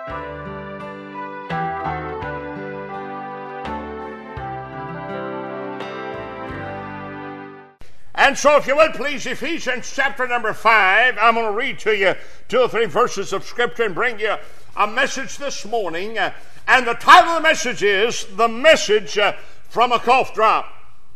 And so if you would please, Ephesians chapter number 5, I'm going to read to you 2 or 3 verses of Scripture and bring you a message this morning. And the title of the message is, The Message from a Cough Drop.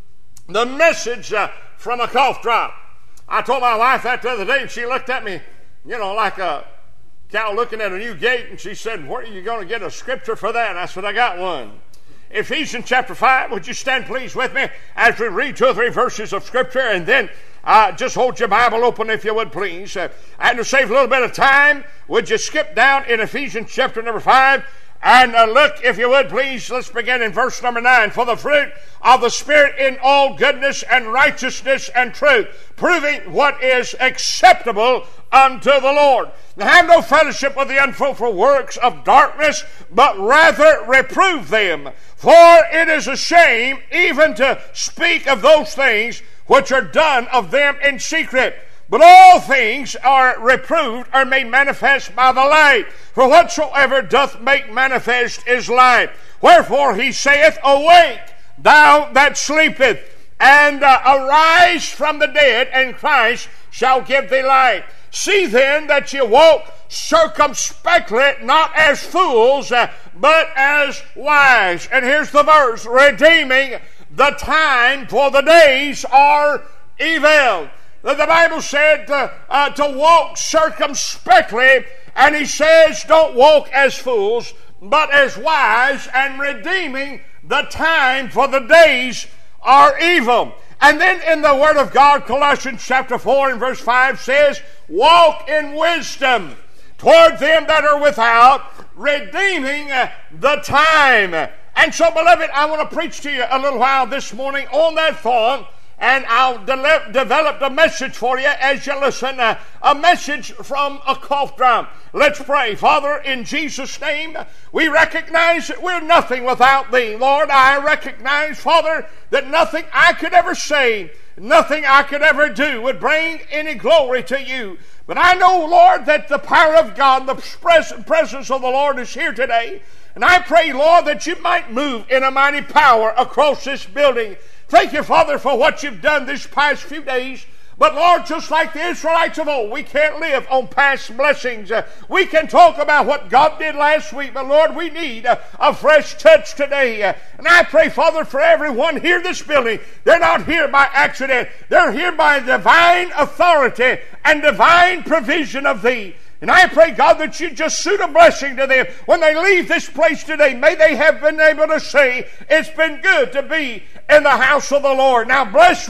The Message from a Cough Drop. I told my wife that the other day, and she looked at me, like a cow looking at a new gate, and she said, where are you going to get a scripture for that? And I said, I got one. Ephesians chapter 5, would you stand please with me as we read 2 or 3 verses of Scripture, and then just hold your Bible open if you would please. And to save a little bit of time, would you skip down in Ephesians chapter number 5 and look, if you would please, let's begin in verse number 9. For the fruit of the Spirit in all goodness and righteousness and truth, proving what is acceptable unto the Lord. Now have no fellowship with the unfruitful works of darkness, but rather reprove them. For it is a shame even to speak of those things which are done of them in secret. But all things are reproved, are made manifest by the light. For whatsoever doth make manifest is light. Wherefore he saith, Awake, thou that sleepeth, and arise from the dead, and Christ shall give thee light. See then that ye walk circumspectly, not as fools, but as wise. And here's the verse, redeeming the time, for the days are evil. The Bible said to walk circumspectly, and he says don't walk as fools, but as wise, and redeeming the time, for the days are evil. And then in the Word of God, Colossians chapter 4 and verse 5 says, walk in wisdom toward them that are without, redeeming the time. And so, beloved, I want to preach to you a little while this morning on that thought, and I'll develop a message for you as you listen, a message from a cough drop. Let's pray. Father, in Jesus' name, we recognize that we're nothing without Thee. Lord, I recognize, Father, that nothing I could ever say, nothing I could ever do would bring any glory to You. But I know, Lord, that the power of God, the presence of the Lord is here today. And I pray, Lord, that You might move in a mighty power across this building. Thank You, Father, for what You've done these past few days. But Lord, just like the Israelites of old, we can't live on past blessings. We can talk about what God did last week, but Lord, we need a fresh touch today. And I pray, Father, for everyone here in this building. They're not here by accident. They're here by divine authority and divine provision of Thee. And I pray, God, that You just suit a blessing to them. When they leave this place today, may they have been able to say, it's been good to be in the house of the Lord. Now, bless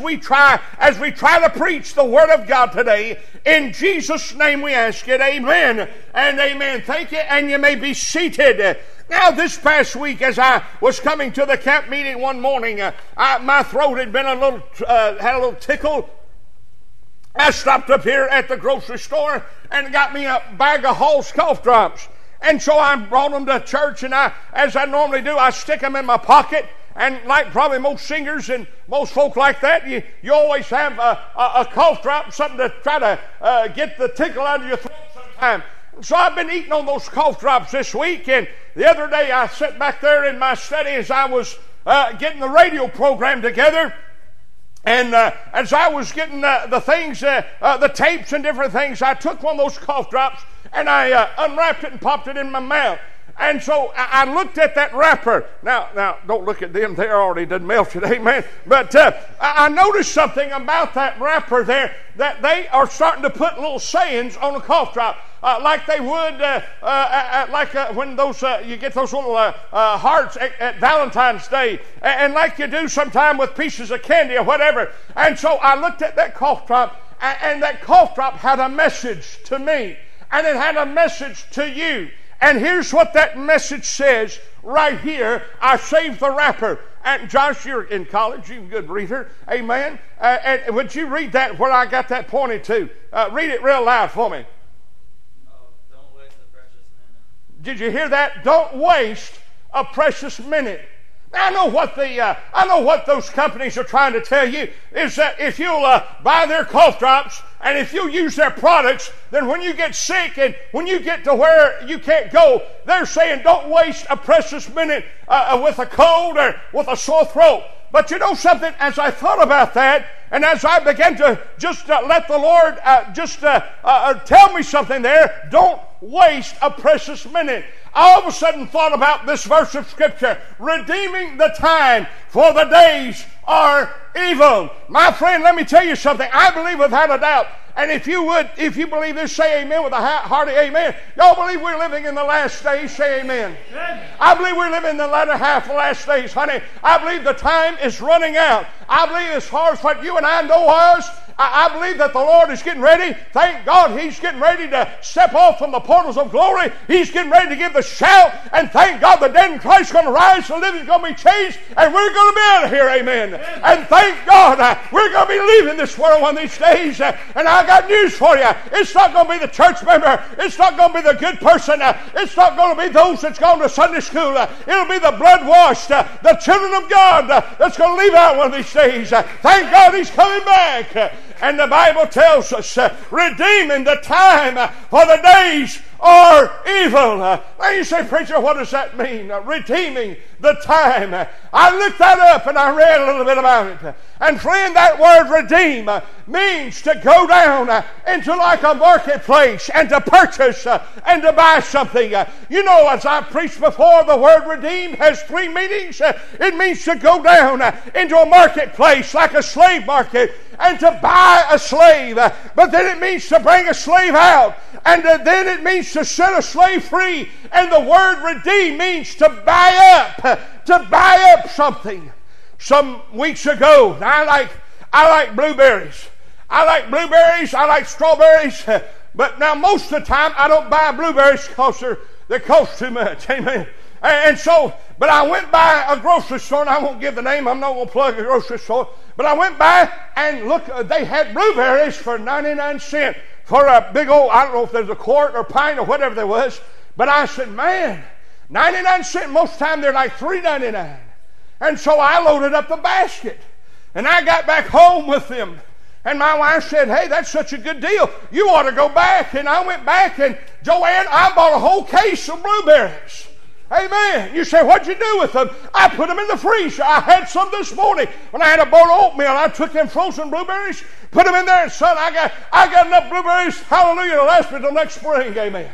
as we try to preach the Word of God today. In Jesus' name we ask it. Amen and amen. Thank you, and you may be seated. Now, this past week, as I was coming to the camp meeting one morning, my throat had been had a little tickle. I stopped up here at the grocery store and got me a bag of Hall's cough drops. And so I brought them to church, and as I normally do, I stick them in my pocket. And like probably most singers and most folk like that, you always have a cough drop, something to try to get the tickle out of your throat sometime. So I've been eating on those cough drops this week, and the other day I sat back there in my study as I was getting the radio program together. And as I was getting the things, the tapes and different things, I took one of those cough drops and I unwrapped it and popped it in my mouth. And so I looked at that wrapper. Now, don't look at them. They're already done melted, amen. But I noticed something about that wrapper there, that they are starting to put little sayings on a cough drop. Like they would, when those you get those little hearts at Valentine's Day, and like you do sometime with pieces of candy or whatever. And so I looked at that cough drop, and that cough drop had a message to me, and it had a message to you. And here's what that message says right here. I saved the wrapper. And Josh, you're in college. You're a good reader. Amen. And would you read that where I got that pointed to? Read it real loud for me. Don't waste a precious minute. Did you hear that? Don't waste a precious minute. I know what those companies are trying to tell you is that if you'll buy their cough drops and if you'll use their products, then when you get sick and when you get to where you can't go, they're saying don't waste a precious minute with a cold or with a sore throat. But you know something, as I thought about that, and as I began to just let the Lord tell me something there, don't waste a precious minute. I all of a sudden thought about this verse of Scripture, redeeming the time, for the days are evil. My friend, let me tell you something. I believe without a doubt, and if you believe this, say amen with a hearty amen. Y'all believe we're living in the last days? Say amen. I believe we're living in the latter half of the last days, honey. I believe the time is running out. I believe as far as what you and I know us, I believe that the Lord is getting ready. Thank God He's getting ready to step off from the portals of glory. He's getting ready to give the shout. And thank God the dead in Christ is going to rise, the living is going to be changed, and we're going to be out of here. Amen. And thank God we're going to be leaving this world one of these days. And I got news for you. It's not going to be the church member. It's not going to be the good person. It's not going to be those that's gone to Sunday school. It'll be the blood-washed, the children of God that's going to leave out one of these days. Thank God He's coming back. And the Bible tells us, redeeming the time, for the days are evil. Now you say, preacher, what does that mean? Redeeming the time. I looked that up and I read a little bit about it. And friend, that word redeem means to go down into like a marketplace and to purchase and to buy something. You know, as I preached before, the word redeem has three meanings. It means to go down into a marketplace like a slave market and to buy a slave. But then it means to bring a slave out. And then it means to set a slave free. And the word redeem means to buy up something. Some weeks ago, I like blueberries. I like strawberries. But now most of the time I don't buy blueberries because they cost too much. Amen. And so, but I went by a grocery store, and I won't give the name, I'm not going to plug a grocery store, but I went by and look, they had blueberries for 99 cents for a big old, I don't know if there's a quart or pint or whatever there was, but I said, man, 99 cents, most of the time they're like $3.99. And so I loaded up the basket, and I got back home with them. And my wife said, hey, that's such a good deal. You ought to go back. And I went back, and Joanne, I bought a whole case of blueberries. Amen. You say, what'd you do with them? I put them in the freezer. I had some this morning. When I had a bowl of oatmeal, I took them frozen blueberries, put them in there, and son, I got enough blueberries, hallelujah, to last me till next spring. Amen.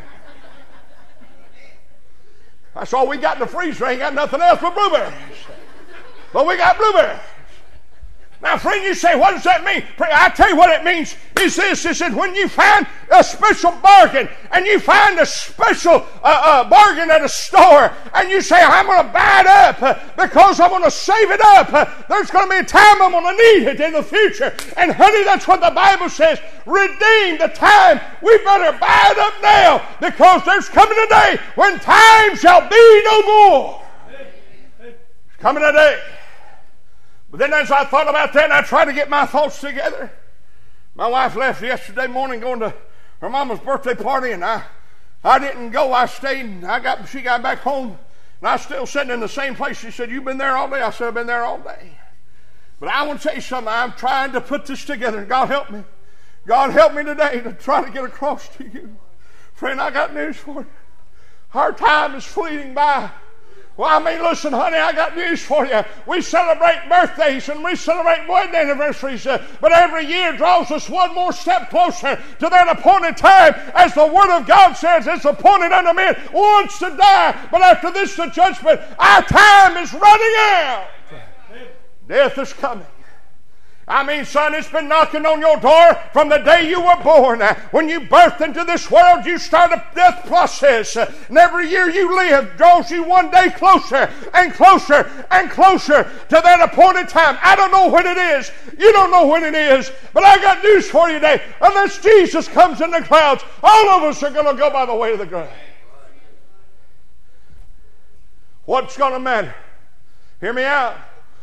That's all we got in the freezer. Ain't got nothing else but blueberries. But we got blueberries. Now, friend, you say, what does that mean? I tell you what it means is this. It says when you find a special bargain and you find a special bargain at a store and you say, I'm going to buy it up because I'm going to save it up. There's going to be a time I'm going to need it in the future. And honey, that's what the Bible says. Redeem the time. We better buy it up now because there's coming a day when time shall be no more. It's coming a day. But then as I thought about that, and I tried to get my thoughts together, my wife left yesterday morning going to her mama's birthday party, and I didn't go. I stayed, and she got back home, and I was still sitting in the same place. She said, you've been there all day? I said, I've been there all day. But I want to tell you something. I'm trying to put this together, and God help me. God help me today to try to get across to you. Friend, I got news for you. Our time is fleeting by. Well, I mean, listen, honey, I got news for you. We celebrate birthdays and we celebrate wedding anniversaries, but every year draws us one more step closer to that appointed time. As the Word of God says, it's appointed unto men once to die, but after this the judgment. Our time is running out. Death is coming. I mean, son, it's been knocking on your door from the day you were born. When you birthed into this world, you start a death process. And every year you live draws you one day closer and closer and closer to that appointed time. I don't know when it is. You don't know when it is. But I got news for you today. Unless Jesus comes in the clouds, all of us are going to go by the way of the grave. What's going to matter? Hear me out.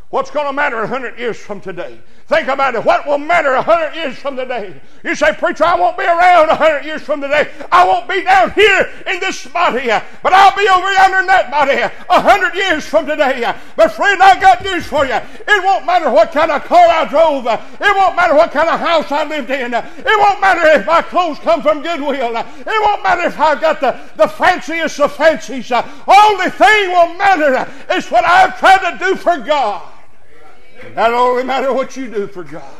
What's going to matter 100 years from today? Think about it. What will matter 100 years from today? You say, preacher, I won't be around 100 years from today. I won't be down here in this body, but I'll be over yonder in that body 100 years from today. But friend, I've got news for you. It won't matter what kind of car I drove. It won't matter what kind of house I lived in. It won't matter if my clothes come from Goodwill. It won't matter if I've got the fanciest of fancies. Only thing will matter is what I've tried to do for God. That only matter what you do for God.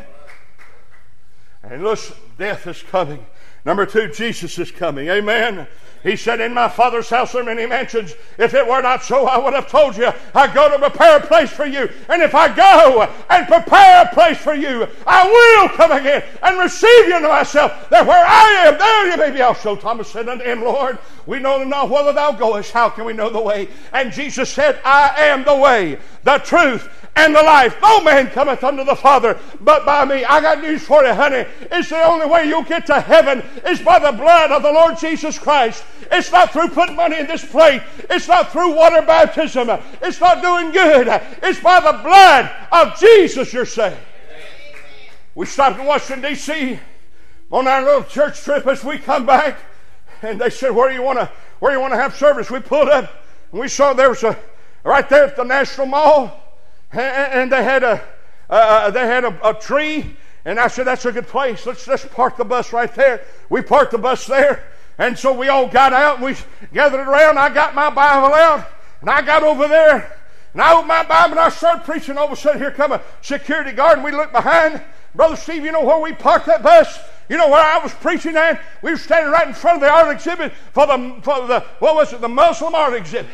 And listen, death is coming. Number 2, Jesus is coming. Amen. He said, in my Father's house are many mansions. If it were not so, I would have told you. I go to prepare a place for you. And if I go and prepare a place for you, I will come again and receive you unto myself, that where I am, there you may be also. Thomas said unto him, Lord, we know not whither thou goest. How can we know the way? And Jesus said, I am the way, the truth, and the life. No man cometh unto the Father but by me. I got news for you, honey. It's the only way you'll get to heaven is by the blood of the Lord Jesus Christ. It's not through putting money in this plate. It's not through water baptism. It's not doing good. It's by the blood of Jesus you're saved. We stopped in Washington, D.C. on our little church trip. As we come back, and they said, where do you want to have service? We pulled up, and we saw there was right there at the National Mall, and they had a tree, and I said, that's a good place. Let's park the bus right there. We parked the bus there, and so we all got out, and we gathered around. I got my Bible out, and I got over there, and I opened my Bible, and I started preaching. All of a sudden, here come a security guard, and we looked behind. Brother Steve, you know where we parked that bus? You know where I was preaching at? We were standing right in front of the art exhibit for the Muslim art exhibit.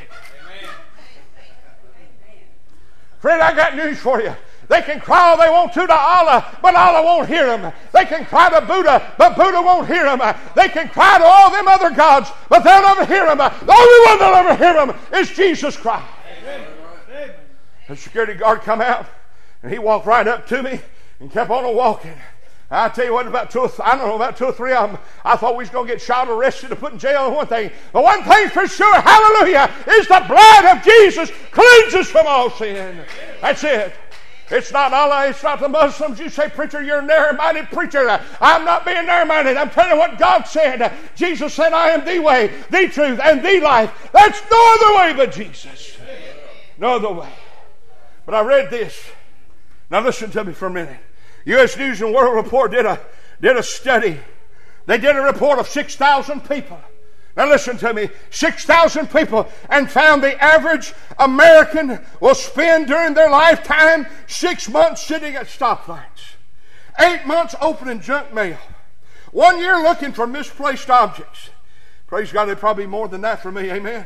Friend, I got news for you. They can cry all they want to Allah, but Allah won't hear them. They can cry to Buddha, but Buddha won't hear them. They can cry to all them other gods, but they'll never hear them. The only one that'll ever hear them is Jesus Christ. Amen. The security guard come out, and he walked right up to me and kept on walking. I tell you what, about two or three of them, I thought we was going to get shot, arrested, and put in jail. And one thing, but one thing for sure, hallelujah, is the blood of Jesus cleanses from all sin. That's it. It's not Allah, it's not the Muslims. You say, preacher, you're a narrow-minded preacher. I'm not being narrow-minded. I'm telling you what God said. Jesus said, I am the way, the truth, and the life. That's no other way but Jesus. No other way. But I read this. Now listen to me for a minute. U.S. News and World Report did a study. They did a report of 6,000 people. Now listen to me. 6,000 people, and found the average American will spend during their lifetime 6 months sitting at stoplights, 8 months opening junk mail, 1 year looking for misplaced objects. Praise God, there'd probably be more than that for me. Amen.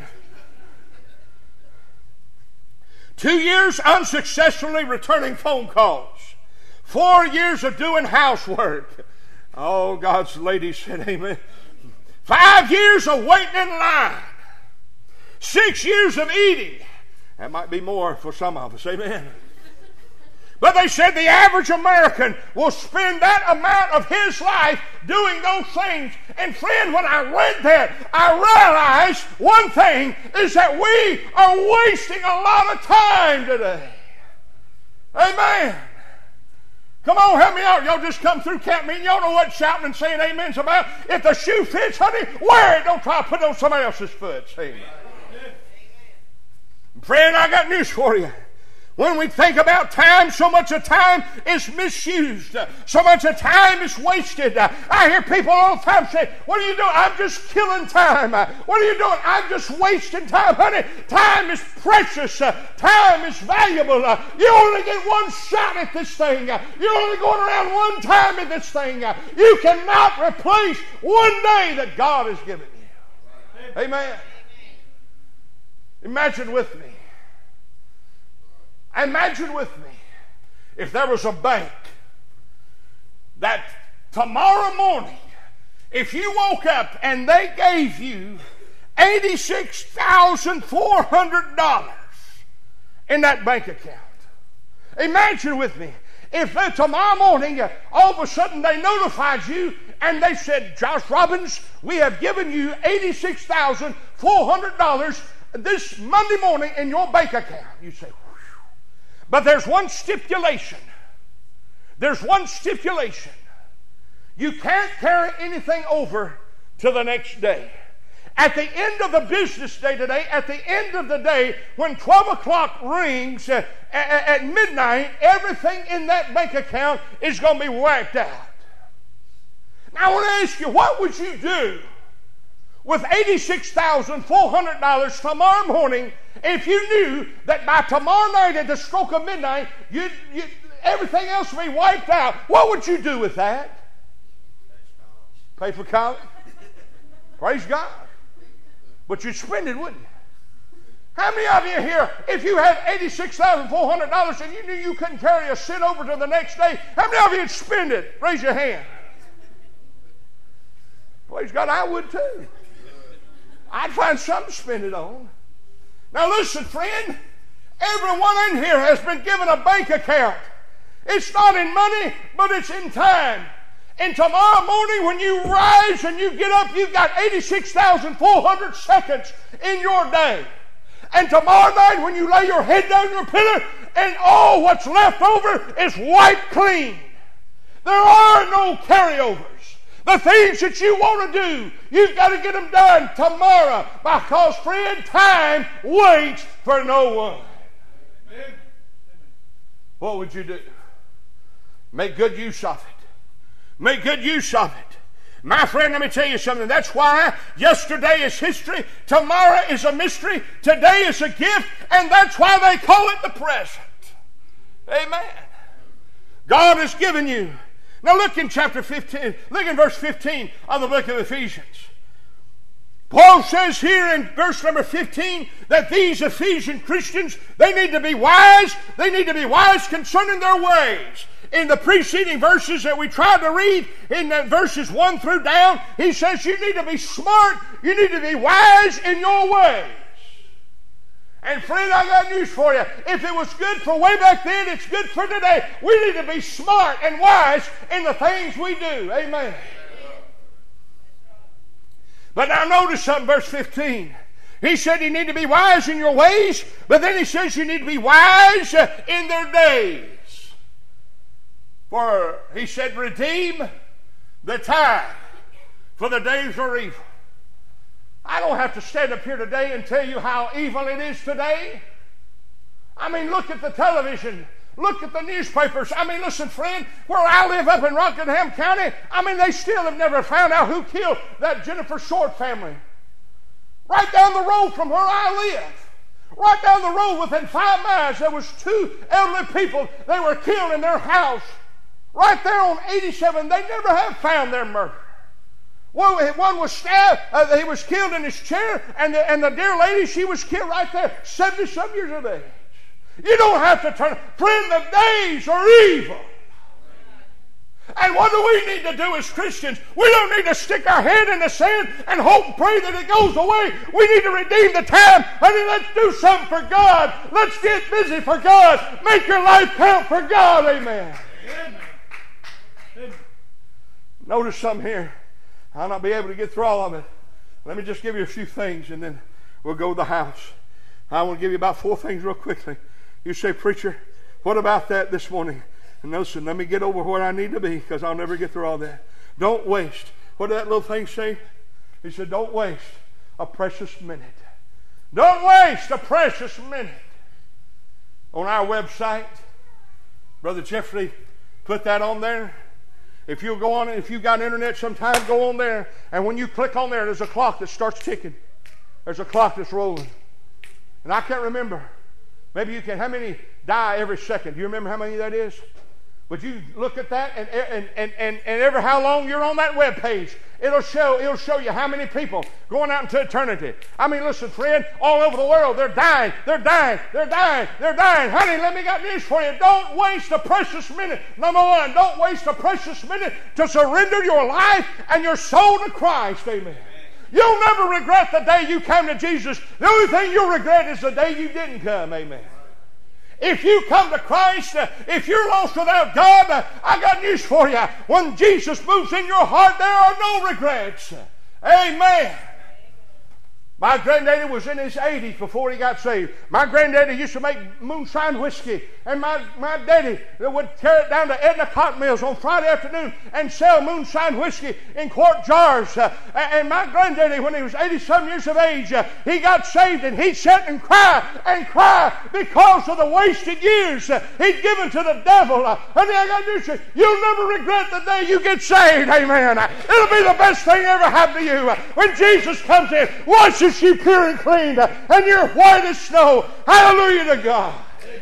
2 years unsuccessfully returning phone calls. 4 years of doing housework. Oh, God's lady said amen. 5 years of waiting in line. 6 years of eating. That might be more for some of us. Amen. But they said the average American will spend that amount of his life doing those things. And friend, when I read that, I realized one thing is that we are wasting a lot of time today. Amen. Come on, help me out. Y'all just come through camp meeting. Y'all know what shouting and saying amen's about. If the shoe fits, honey, wear it. Don't try to put it on somebody else's foot. Amen. Friend, I got news for you. When we think about time, so much of time is misused. So much of time is wasted. I hear people all the time say, what are you doing? I'm just killing time. What are you doing? I'm just wasting time. Honey, time is precious. Time is valuable. You only get one shot at this thing. You're only going around one time at this thing. You cannot replace one day that God has given you. Amen. Imagine with me. Imagine with me if there was a bank that tomorrow morning, if you woke up and they gave you $86,400 in that bank account. Imagine with me if tomorrow morning all of a sudden they notified you and they said, Josh Robbins, we have given you $86,400 this Monday morning in your bank account. You say, whew. But there's one stipulation. There's one stipulation. You can't carry anything over to the next day. At the end of the business day today, at the end of the day, when 12 o'clock rings at midnight, everything in that bank account is going to be wiped out. Now I want to ask you, what would you do with $86,400 tomorrow morning if you knew that by tomorrow night at the stroke of midnight, everything else would be wiped out? What would you do with that? Pay for college? Praise God. But you'd spend it, wouldn't you? How many of you here, if you had $86,400 and you knew you couldn't carry a cent over to the next day, how many of you would spend it? Raise your hand. Praise God, I would too. I'd find something to spend it on. Now listen, friend, everyone in here has been given a bank account. It's not in money, but it's in time. And tomorrow morning when you rise and you get up, you've got 86,400 seconds in your day. And tomorrow night when you lay your head down your pillow and all what's left over is wiped clean. There are no carryovers. The things that you want to do, you've got to get them done tomorrow, because, friend, time waits for no one. Amen. What would you do? Make good use of it. Make good use of it. My friend, let me tell you something. That's why yesterday is history, tomorrow is a mystery, today is a gift, and that's why they call it the present. Amen. God has given you. Now look in chapter 15, look in verse 15 of the book of Ephesians. Paul says here in verse number 15 that these Ephesian Christians, they need to be wise. They need to be wise concerning their ways. In the preceding verses that we tried to read, in verses 1 through down, he says you need to be smart, you need to be wise in your ways. And friend, I got news for you. If it was good for way back then, it's good for today. We need to be smart and wise in the things we do. Amen. But now notice something, verse 15. He said you need to be wise in your ways, but then he says you need to be wise in their days. For he said, redeem the time, for the days are evil. I don't have to stand up here today and tell you how evil it is today. I mean, look at the television. Look at the newspapers. I mean, listen, friend, where I live up in Rockingham County, I mean, they still have never found out who killed that Jennifer Short family. Right down the road from where I live, right down the road within 5 miles, there was 2 elderly people. They were killed in their house. Right there on 87, they never have found their murderer. One was stabbed, he was killed in his chair, and the dear lady, she was killed right there, 70-some years of age. You don't have to turn. Friend, the days are evil. And what do we need to do as Christians? We don't need to stick our head in the sand and hope and pray that it goes away. We need to redeem the time. I mean, let's do something for God. Let's get busy for God. Make your life count for God. Amen. Notice something here. I'll not be able to get through all of it. Let me just give you a few things and then we'll go to the house. I want to give you about 4 things real quickly. You say, preacher, what about that this morning? And listen, let me get over where I need to be, because I'll never get through all that. Don't waste. What did that little thing say? He said, don't waste a precious minute. Don't waste a precious minute. On our website, Brother Jeffrey put that on there. If you'll go on, if you've got internet sometime, go on there. And when you click on there, there's a clock that starts ticking. There's a clock that's rolling. And I can't remember. Maybe you can. How many die every second? Do you remember how many that is? But you look at that, and every how long you're on that web page, it'll show you how many people going out into eternity. I mean, listen, friend, all over the world, they're dying. Honey, let me got news for you. Don't waste a precious minute. Number one, don't waste a precious minute to surrender your life and your soul to Christ. Amen. You'll never regret the day you came to Jesus. The only thing you'll regret is the day you didn't come. Amen. If you come to Christ, if you're lost without God, I got news for you. When Jesus moves in your heart, there are no regrets. Amen. My granddaddy was in his 80s before he got saved. My granddaddy used to make moonshine whiskey. And my daddy would carry it down to Edna Cotton Mills on Friday afternoon and sell moonshine whiskey in quart jars. And my granddaddy, when he was 80-some years of age, he got saved, and he'd sit and cry because of the wasted years he'd given to the devil. Honey, I got news for you. You'll never regret the day you get saved. Amen. It'll be the best thing ever happened to you. When Jesus comes in, washes you pure and clean, and you're white as snow. Hallelujah to God.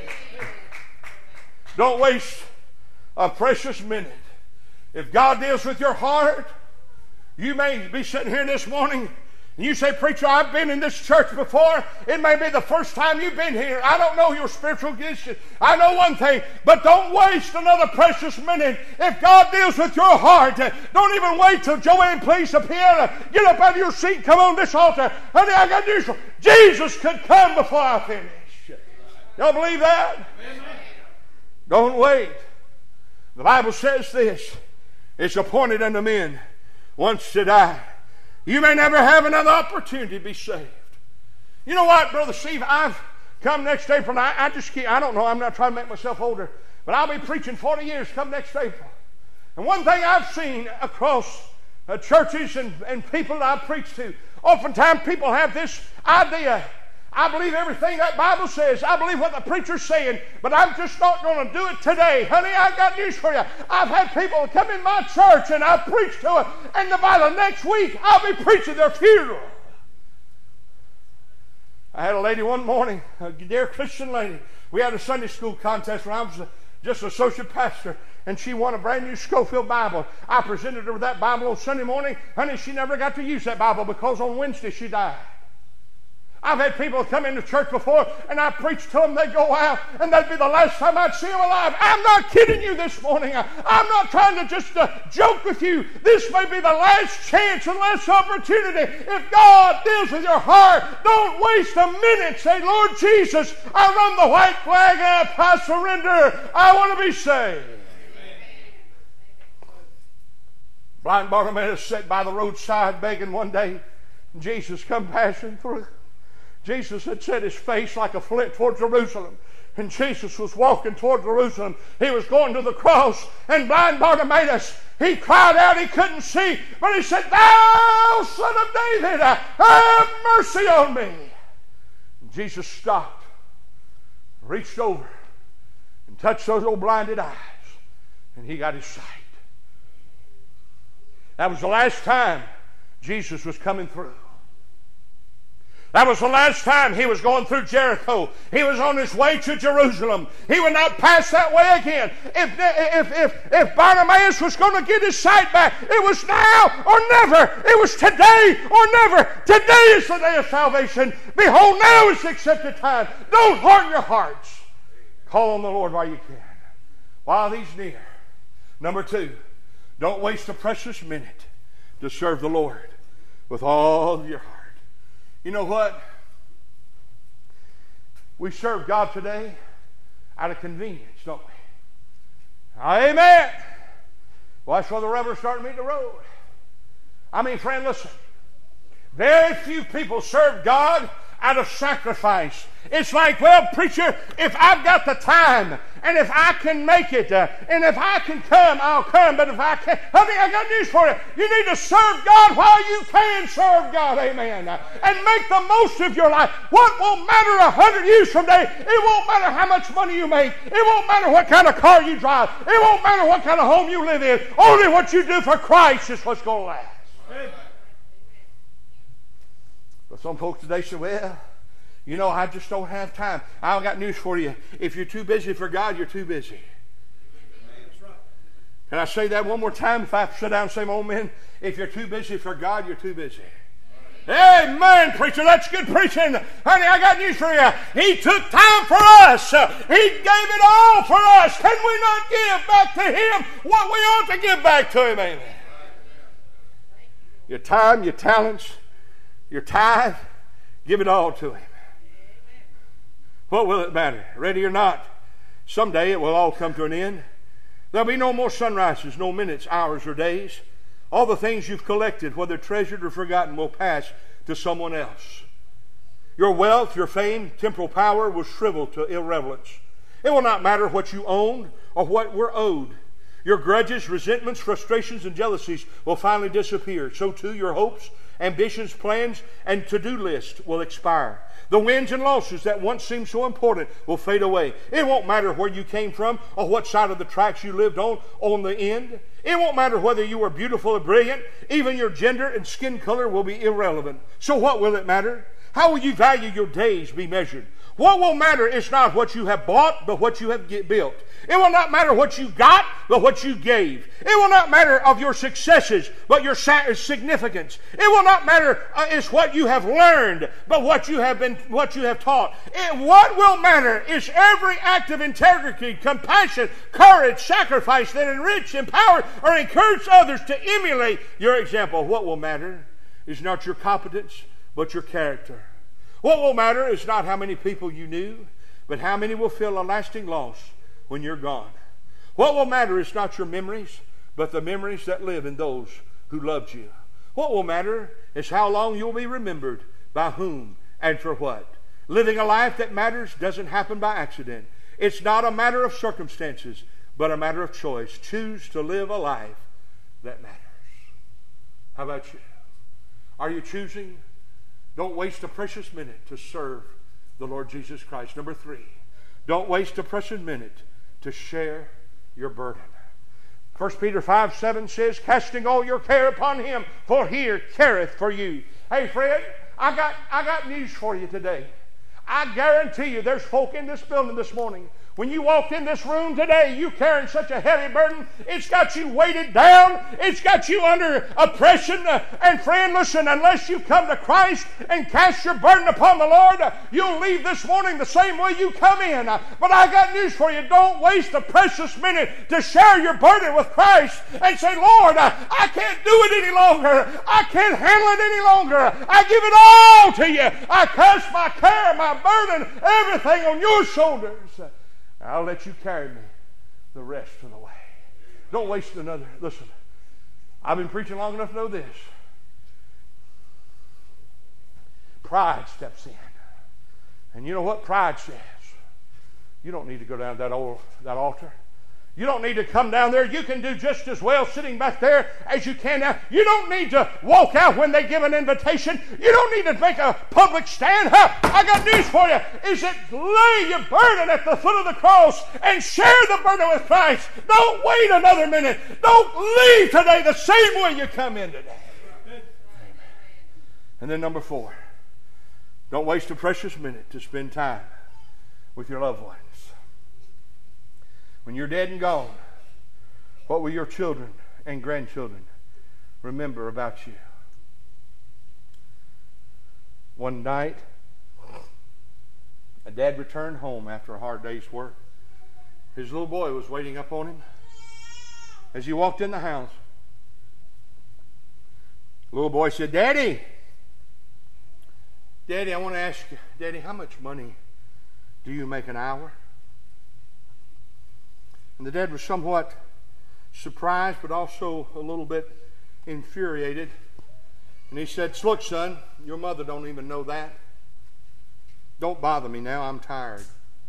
Don't waste a precious minute. If God deals with your heart, you may be sitting here this morning and you say, preacher, I've been in this church before. It may be the first time you've been here. I don't know your spiritual condition. I know one thing, but don't waste another precious minute. If God deals with your heart, don't even wait till Joanne plays the piano. Get up out of your seat and come on this altar. Honey, I got news for you. Jesus could come before I finish. Y'all believe that? Amen. Don't wait. The Bible says this: it's appointed unto men once to die. You may never have another opportunity to be saved. You know what, Brother Steve? I've come next April. I don't know. I'm not trying to make myself older, but I'll be preaching 40 years come next April. And one thing I've seen across churches and people that I've preached to, oftentimes people have this idea: I believe everything that Bible says. I believe what the preacher's saying, but I'm just not going to do it today. Honey, I got news for you. I've had people come in my church and I've preached to them, and by the next week I'll be preaching their funeral. I had a lady one morning, a dear Christian lady. We had a Sunday school contest when I was just associate pastor, and she won a brand new Schofield Bible. I presented her with that Bible on Sunday morning. Honey, she never got to use that Bible because on Wednesday she died. I've had people come into church before, and I preach to them, they go out, and that'd be the last time I'd see them alive. I'm not kidding you this morning. I'm not trying to just joke with you. This may be the last chance and last opportunity. If God deals with your heart, don't waste a minute. Say, Lord Jesus, I run the white flag up. I surrender. I want to be saved. Blind Bartimaeus sat by the roadside begging one day. Jesus come passing through. Jesus had set his face like a flint toward Jerusalem. And Jesus was walking toward Jerusalem. He was going to the cross. And blind Bartimaeus, he cried out. He couldn't see. But he said, Thou Son of David, have mercy on me. And Jesus stopped, reached over, and touched those old blinded eyes. And he got his sight. That was the last time Jesus was coming through. That was the last time he was going through Jericho. He was on his way to Jerusalem. He would not pass that way again. If Bartimaeus was going to get his sight back, it was now or never. It was today or never. Today is the day of salvation. Behold, now is the accepted time. Don't harden your hearts. Call on the Lord while you can, while he's near. Number 2, don't waste a precious minute to serve the Lord with all of your heart. You know what? We serve God today out of convenience, don't we? Amen. Well, that's where the rubber's starting to meet the road. I mean, friend, listen. Very few people serve God out of sacrifice. It's like, well, preacher, if I've got the time and if I can make it and if I can come, I'll come. But if I can't, honey, I got news for you. You need to serve God while you can serve God. Amen. And make the most of your life. What won't matter 100 years from today? It won't matter how much money you make. It won't matter what kind of car you drive. It won't matter what kind of home you live in. Only what you do for Christ is what's going to last. Amen. But some folks today say, well, you know, I just don't have time. I've got news for you. If you're too busy for God, you're too busy. Can I say that one more time? If I sit down and say, oh, man, if you're too busy for God, you're too busy. Amen, preacher. That's good preaching. Honey, I got news for you. He took time for us. He gave it all for us. Can we not give back to Him what we ought to give back to Him? Amen. Your time, your talents, your tithe, give it all to Him. What will it matter? Ready or not, someday it will all come to an end. There'll be no more sunrises, no minutes, hours, or days. All the things you've collected, whether treasured or forgotten, will pass to someone else. Your wealth, your fame, temporal power will shrivel to irrelevance. It will not matter what you owned or what were owed. Your grudges, resentments, frustrations, and jealousies will finally disappear. So too your hopes, ambitions, plans, and to-do lists will expire. The wins and losses that once seemed so important will fade away. It won't matter where you came from or what side of the tracks you lived on the end. It won't matter whether you were beautiful or brilliant. Even your gender and skin color will be irrelevant. So what will it matter? How will you value your days be measured? What will matter is not what you have bought, but what you have built. It will not matter what you got, but what you gave. It will not matter of your successes, but your significance. It will not matter is what you have learned, but what you have taught. What will matter is every act of integrity, compassion, courage, sacrifice that enrich, empower, or encourage others to emulate your example. What will matter is not your competence, but your character. What will matter is not how many people you knew, but how many will feel a lasting loss when you're gone. What will matter is not your memories, but the memories that live in those who loved you. What will matter is how long you'll be remembered, by whom and for what. Living a life that matters doesn't happen by accident. It's not a matter of circumstances, but a matter of choice. Choose to live a life that matters. How about you? Are you choosing? Don't waste a precious minute to serve the Lord Jesus Christ. Number 3, don't waste a precious minute to share your burden. 1 Peter 5:7 says, casting all your care upon Him, for He careth for you. Hey, Fred, I got news for you today. I guarantee you there's folk in this building this morning. When you walked in this room today, you carrying such a heavy burden, it's got you weighted down, it's got you under oppression. And friend, listen, unless you come to Christ and cast your burden upon the Lord, you'll leave this morning the same way you come in. But I got news for you. Don't waste a precious minute to share your burden with Christ and say, Lord, I can't do it any longer. I can't handle it any longer. I give it all to you. I cast my care, my burden, everything on your shoulders. I'll let you carry me the rest of the way. Don't waste another. Listen, I've been preaching long enough to know this. Pride steps in. And you know what pride says? You don't need to go down that altar. You don't need to come down there. You can do just as well sitting back there as you can now. You don't need to walk out when they give an invitation. You don't need to make a public stand. I got news for you. Is it lay your burden at the foot of the cross and share the burden with Christ. Don't wait another minute. Don't leave today the same way you come in today. Amen. And then number 4, don't waste a precious minute to spend time with your loved ones. When you're dead and gone, what will your children and grandchildren remember about you? One night, a dad returned home after a hard day's work. His little boy was waiting up on him. As he walked in the house, the little boy said, Daddy, I want to ask you, Daddy, how much money do you make an hour? And the dad was somewhat surprised, but also a little bit infuriated. And he said, look, son, your mother don't even know that. Don't bother me now. I'm tired.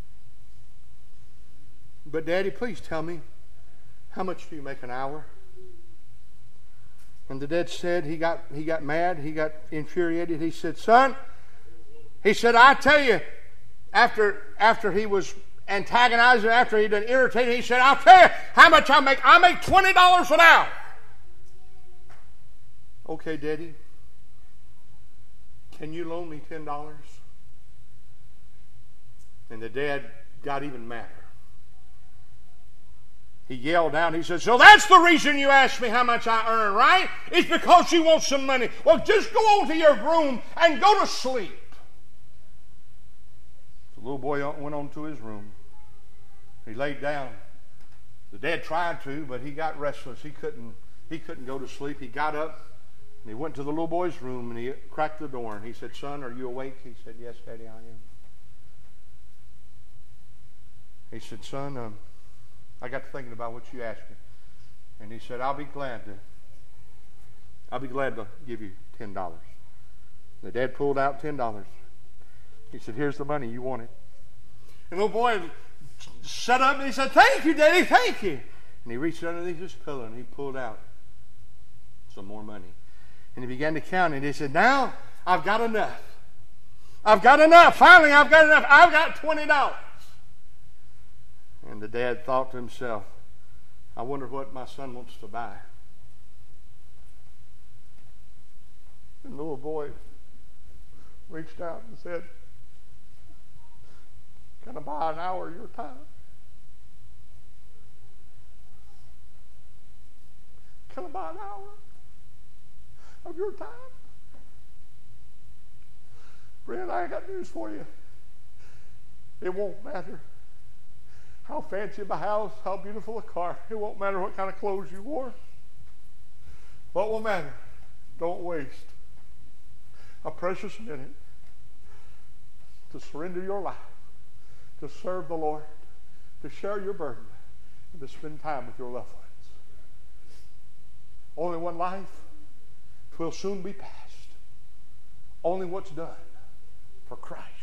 But Daddy, please tell me, how much do you make an hour? And the dad said, he got mad. He got infuriated. He said, son, I tell you, after he was antagonizing, after he'd been irritated, he said, I'll tell you how much I make. I make $20 an hour. Okay, Daddy, can you loan me $10? And the dad got even madder. He yelled out, he said, so that's the reason you asked me how much I earn, right? It's because you want some money. Well, just go on to your room and go to sleep. The little boy went on to his room. He laid down. The dad tried to, but he got restless. He couldn't go to sleep. He got up and he went to the little boy's room and he cracked the door and he said, son, are you awake? He said, yes, Daddy, I am. He said, son, I got to thinking about what you asked me. And he said, I'll be glad to give you $10. The dad pulled out $10. He said, here's the money. You want it? And the little boy sat up and he said, thank you, Daddy, thank you. And he reached underneath his pillow and he pulled out some more money. And he began to count it. He said, now I've got enough. I've got enough. Finally, I've got enough. I've got $20. And the dad thought to himself, I wonder what my son wants to buy. And the little boy reached out and said, can I buy an hour of your time? Can I buy an hour of your time? Friend, I got news for you. It won't matter how fancy the house, how beautiful a car. It won't matter what kind of clothes you wore. What will matter? Don't waste a precious minute to surrender your life, to serve the Lord, to share your burden, and to spend time with your loved ones. Only one life. 'Twill soon be past. Only what's done for Christ